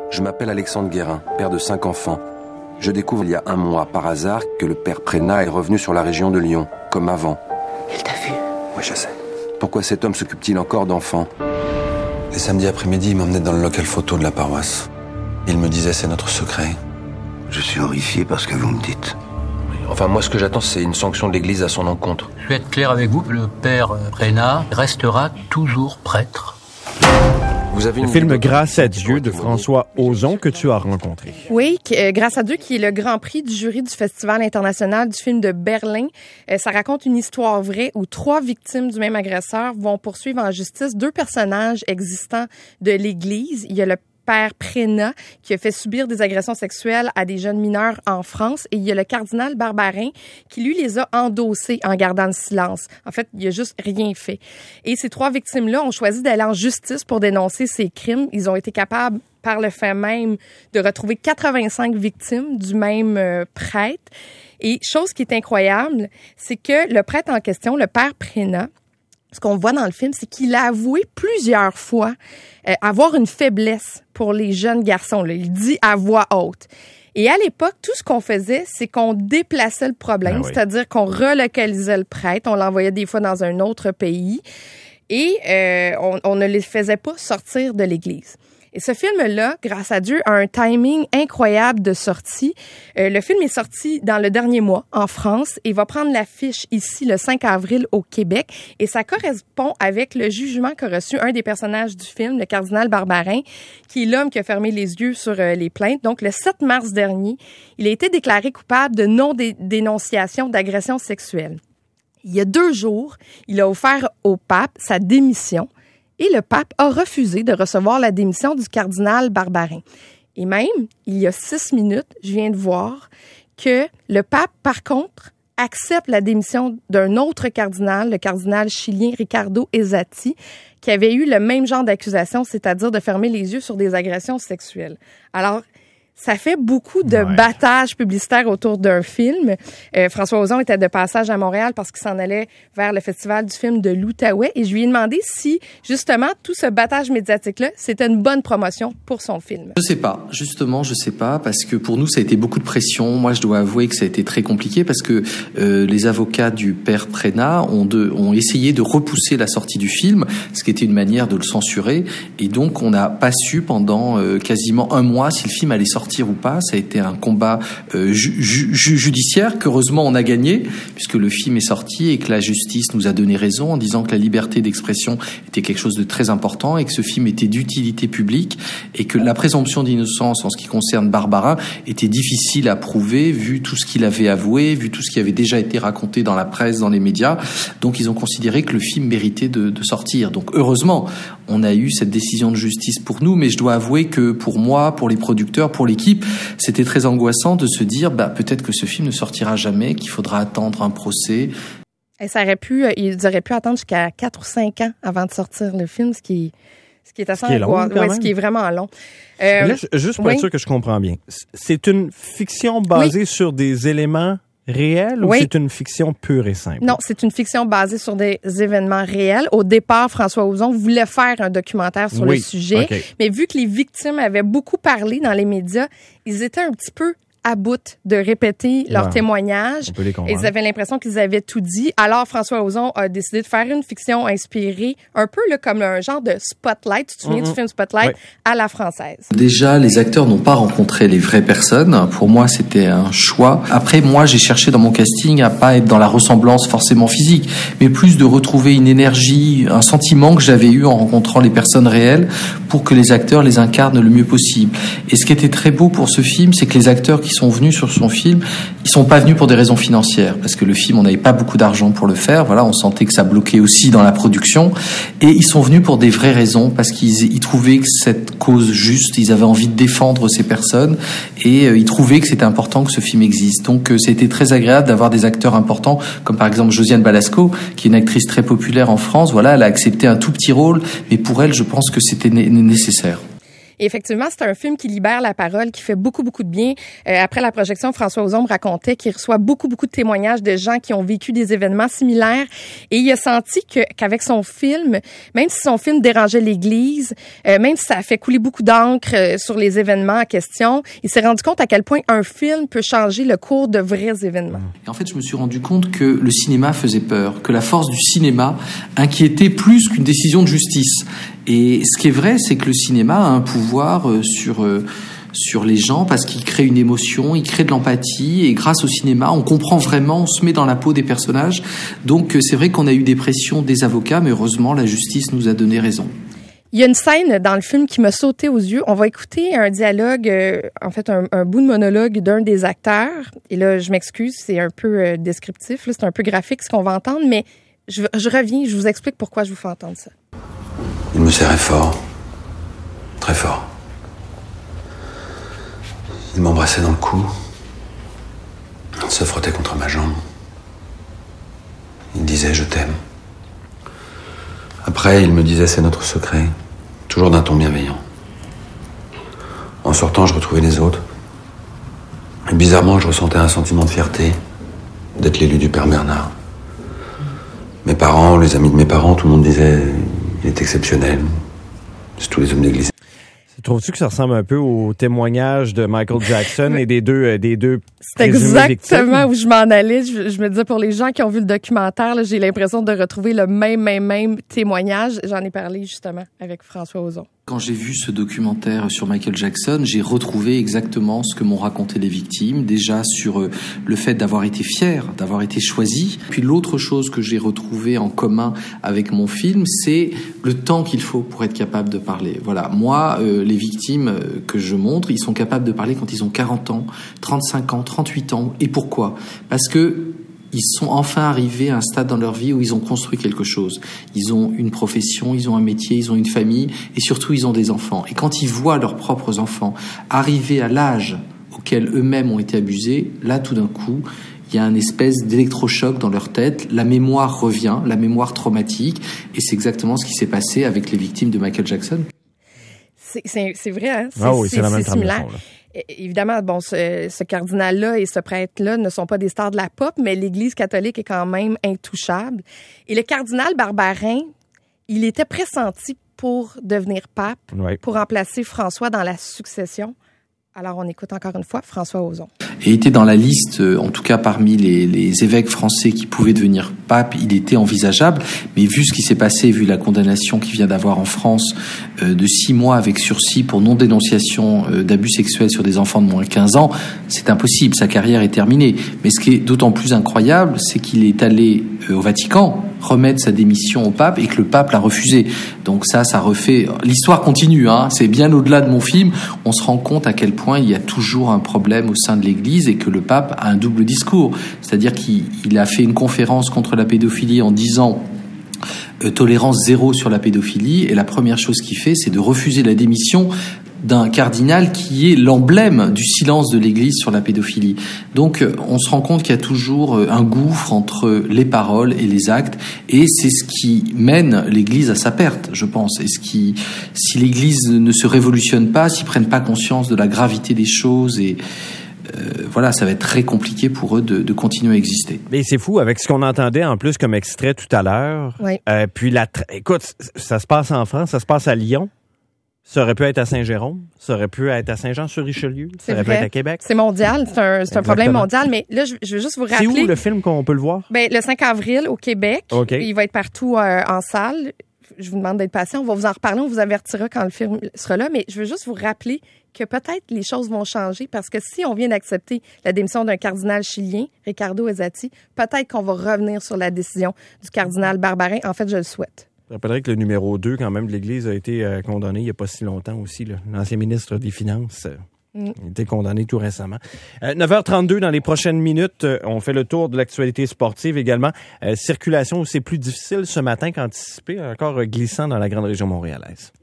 Je m'appelle Alexandre Guérin, père de 5 enfants. Je découvre il y a 1 mois, par hasard, que le père Prénat est revenu sur la région de Lyon, comme avant. Il t'a vu? Oui, je sais. Pourquoi cet homme s'occupe-t-il encore d'enfants? Les samedis après-midi, il m'emmenait dans le local photo de la paroisse. Il me disait, c'est notre secret. Je suis horrifié par ce que vous me dites. Enfin, moi, ce que j'attends, c'est une sanction de l'Église à son encontre. Je vais être clair avec vous, le père Prénat restera toujours prêtre. Le film Grâce à Dieu de François Ozon que tu as rencontré. Oui, Grâce à Dieu, qui est le grand prix du jury du Festival international du film de Berlin. Ça raconte une histoire vraie où 3 victimes du même agresseur vont poursuivre en justice 2 personnages existants de l'Église. Il y a le père Prénat qui a fait subir des agressions sexuelles à des jeunes mineurs en France, et il y a le cardinal Barbarin qui, lui, les a endossés en gardant le silence. En fait, il a juste rien fait. Et ces 3 victimes-là ont choisi d'aller en justice pour dénoncer ces crimes. Ils ont été capables, par le fait même, de retrouver 85 victimes du même prêtre. Et chose qui est incroyable, c'est que le prêtre en question, le père Prénat, ce qu'on voit dans le film, c'est qu'il a avoué plusieurs fois avoir une faiblesse pour les jeunes garçons. Là. Il dit à voix haute. Et à l'époque, tout ce qu'on faisait, c'est qu'on déplaçait le problème, c'est-à-dire qu'on relocalisait le prêtre, on l'envoyait des fois dans un autre pays, et on ne les faisait pas sortir de l'Église. Et ce film-là, Grâce à Dieu, a un timing incroyable de sortie. Le film est sorti dans le dernier mois en France et va prendre l'affiche ici le 5 avril au Québec. Et ça correspond avec le jugement qu'a reçu un des personnages du film, le cardinal Barbarin, qui est l'homme qui a fermé les yeux sur les plaintes. Donc, le 7 mars dernier, il a été déclaré coupable de non-dénonciation d'agression sexuelle. Il y a 2 jours, il a offert au pape sa démission. Et le pape a refusé de recevoir la démission du cardinal Barbarin. Et même, il y a 6 minutes, je viens de voir que le pape, par contre, accepte la démission d'un autre cardinal, le cardinal chilien Ricardo Ezzati, qui avait eu le même genre d'accusation, c'est-à-dire de fermer les yeux sur des agressions sexuelles. Alors, ça fait beaucoup de battage publicitaire autour d'un film. François Ozon était de passage à Montréal parce qu'il s'en allait vers le festival du film de l'Outaouais, et je lui ai demandé si, justement, tout ce battage médiatique-là, c'était une bonne promotion pour son film. Je sais pas. Justement, je sais pas, parce que pour nous, ça a été beaucoup de pression. Moi, je dois avouer que ça a été très compliqué parce que les avocats du père Prénat ont essayé de repousser la sortie du film, ce qui était une manière de le censurer. Et donc, on n'a pas su pendant quasiment 1 mois si le film allait sortir ou pas. Ça a été un combat judiciaire qu'heureusement on a gagné, puisque le film est sorti et que la justice nous a donné raison en disant que la liberté d'expression était quelque chose de très important et que ce film était d'utilité publique et que la présomption d'innocence en ce qui concerne Barbarin était difficile à prouver vu tout ce qu'il avait avoué, vu tout ce qui avait déjà été raconté dans la presse, dans les médias. Donc ils ont considéré que le film méritait de sortir. Donc heureusement, on a eu cette décision de justice pour nous, mais je dois avouer que pour moi, pour les producteurs, pour l'équipe, c'était très angoissant de se dire peut-être que ce film ne sortira jamais, qu'il faudra attendre un procès. Et ils auraient pu attendre jusqu'à 4 ou 5 ans avant de sortir le film, ce qui est assez angoissant. Ce qui est vraiment long. Là, juste pour être sûr que je comprends bien, c'est une fiction basée sur des éléments réel ou c'est une fiction pure et simple? Non, c'est une fiction basée sur des événements réels. Au départ, François Ozon voulait faire un documentaire sur le sujet, mais vu que les victimes avaient beaucoup parlé dans les médias, ils étaient un petit peu à bout de répéter leurs témoignages. Ils avaient l'impression qu'ils avaient tout dit. Alors, François Ozon a décidé de faire une fiction inspirée, un peu là, comme un genre de Spotlight, tu te souviens du film Spotlight, à la française. Déjà, les acteurs n'ont pas rencontré les vraies personnes. Pour moi, c'était un choix. Après, moi, j'ai cherché dans mon casting à pas être dans la ressemblance forcément physique, mais plus de retrouver une énergie, un sentiment que j'avais eu en rencontrant les personnes réelles pour que les acteurs les incarnent le mieux possible. Et ce qui était très beau pour ce film, c'est que les acteurs qui sont venus sur son film, ils sont pas venus pour des raisons financières, parce que le film, on n'avait pas beaucoup d'argent pour le faire. Voilà, on sentait que ça bloquait aussi dans la production. Et ils sont venus pour des vraies raisons, parce qu'ils trouvaient que cette cause juste, ils avaient envie de défendre ces personnes, et ils trouvaient que c'était important que ce film existe. Donc, c'était très agréable d'avoir des acteurs importants, comme par exemple Josiane Balasco, qui est une actrice très populaire en France. Voilà, elle a accepté un tout petit rôle, mais pour elle, je pense que c'était nécessaire. Et effectivement, c'est un film qui libère la parole, qui fait beaucoup, beaucoup de bien. Après la projection, François Ozon me racontait qu'il reçoit beaucoup, beaucoup de témoignages de gens qui ont vécu des événements similaires. Et il a senti qu'avec son film, même si son film dérangeait l'Église, même si ça a fait couler beaucoup d'encre sur les événements en question, il s'est rendu compte à quel point un film peut changer le cours de vrais événements. Et en fait, je me suis rendu compte que le cinéma faisait peur, que la force du cinéma inquiétait plus qu'une décision de justice. Et ce qui est vrai, c'est que le cinéma a un pouvoir sur les gens parce qu'il crée une émotion, il crée de l'empathie, et grâce au cinéma, on comprend vraiment, on se met dans la peau des personnages. Donc c'est vrai qu'on a eu des pressions des avocats, mais heureusement, la justice nous a donné raison. Il y a une scène dans le film qui m'a sauté aux yeux. On va écouter un dialogue, un bout de monologue d'un des acteurs. Et là, je m'excuse, c'est un peu descriptif, là, c'est un peu graphique ce qu'on va entendre, mais je reviens, je vous explique pourquoi je vous fais entendre ça. Il me serrait fort, très fort. Il m'embrassait dans le cou. Il se frottait contre ma jambe. Il disait « je t'aime ». Après, il me disait « c'est notre secret », toujours d'un ton bienveillant. En sortant, je retrouvais les autres. Et bizarrement, je ressentais un sentiment de fierté d'être l'élu du père Bernard. Mes parents, les amis de mes parents, tout le monde disait « il est exceptionnel ». C'est tous les hommes d'église. Trouves-tu que ça ressemble un peu au témoignage de Michael Jackson et des deux c'est exactement où je m'en allais. Je me disais, pour les gens qui ont vu le documentaire, là, j'ai l'impression de retrouver le même témoignage. J'en ai parlé justement avec François Ozon. Quand j'ai vu ce documentaire sur Michael Jackson, j'ai retrouvé exactement ce que m'ont raconté les victimes, déjà sur le fait d'avoir été fier, d'avoir été choisi. Puis l'autre chose que j'ai retrouvé en commun avec mon film, c'est le temps qu'il faut pour être capable de parler. Voilà, moi, les victimes que je montre, ils sont capables de parler quand ils ont 40 ans, 35 ans, 38 ans. Et pourquoi ? Parce que ils sont enfin arrivés à un stade dans leur vie où ils ont construit quelque chose. Ils ont une profession, ils ont un métier, ils ont une famille et surtout ils ont des enfants. Et quand ils voient leurs propres enfants arriver à l'âge auquel eux-mêmes ont été abusés, là tout d'un coup, il y a une espèce d'électrochoc dans leur tête, la mémoire revient, la mémoire traumatique, et c'est exactement ce qui s'est passé avec les victimes de Michael Jackson. C'est vrai, hein? C'est la même similaire. Évidemment, bon, ce cardinal-là et ce prêtre-là ne sont pas des stars de la pop, mais l'Église catholique est quand même intouchable. Et le cardinal Barbarin, il était pressenti pour devenir pape, pour remplacer François dans la succession. Alors, on écoute encore une fois François Ozon. Et était dans la liste, en tout cas parmi les évêques français qui pouvaient devenir pape, il était envisageable. Mais vu ce qui s'est passé, vu la condamnation qu'il vient d'avoir en France de 6 mois avec sursis pour non-dénonciation d'abus sexuels sur des enfants de moins de 15 ans, c'est impossible, sa carrière est terminée. Mais ce qui est d'autant plus incroyable, c'est qu'il est allé au Vatican remettre sa démission au pape et que le pape l'a refusé. Donc ça refait... L'histoire continue, hein. C'est bien au-delà de mon film. On se rend compte à quel point il y a toujours un problème au sein de l'Église et que le pape a un double discours. C'est-à-dire qu'il a fait une conférence contre la pédophilie en disant tolérance zéro sur la pédophilie, et la première chose qu'il fait, c'est de refuser la démission d'un cardinal qui est l'emblème du silence de l'Église sur la pédophilie. Donc on se rend compte qu'il y a toujours un gouffre entre les paroles et les actes, et c'est ce qui mène l'Église à sa perte, je pense. Et si l'Église ne se révolutionne pas, s'ils prennent pas conscience de la gravité des choses, et voilà, ça va être très compliqué pour eux de continuer à exister. Mais c'est fou, avec ce qu'on entendait en plus comme extrait tout à l'heure. Oui. Puis écoute, ça se passe en France, ça se passe à Lyon. Ça aurait pu être à Saint-Jérôme, ça aurait pu être à Saint-Jean-sur-Richelieu, ça aurait pu être à Québec. C'est mondial, c'est un problème mondial, mais là, je veux juste vous rappeler... C'est où le film qu'on peut le voir? Ben, le 5 avril au Québec. Okay. Il va être partout en salle. Je vous demande d'être patient, on va vous en reparler, on vous avertira quand le film sera là, mais je veux juste vous rappeler que peut-être les choses vont changer parce que si on vient d'accepter la démission d'un cardinal chilien, Ricardo Ezati, peut-être qu'on va revenir sur la décision du cardinal Barbarin. En fait, je le souhaite. Je rappellerai que le numéro 2, quand même, de l'Église a été condamné il n'y a pas si longtemps aussi. L'ancien ministre des Finances a été condamné tout récemment. 9h32 dans les prochaines minutes. On fait le tour de l'actualité sportive également. Circulation, c'est plus difficile ce matin qu'anticipé, encore glissant dans la grande région montréalaise.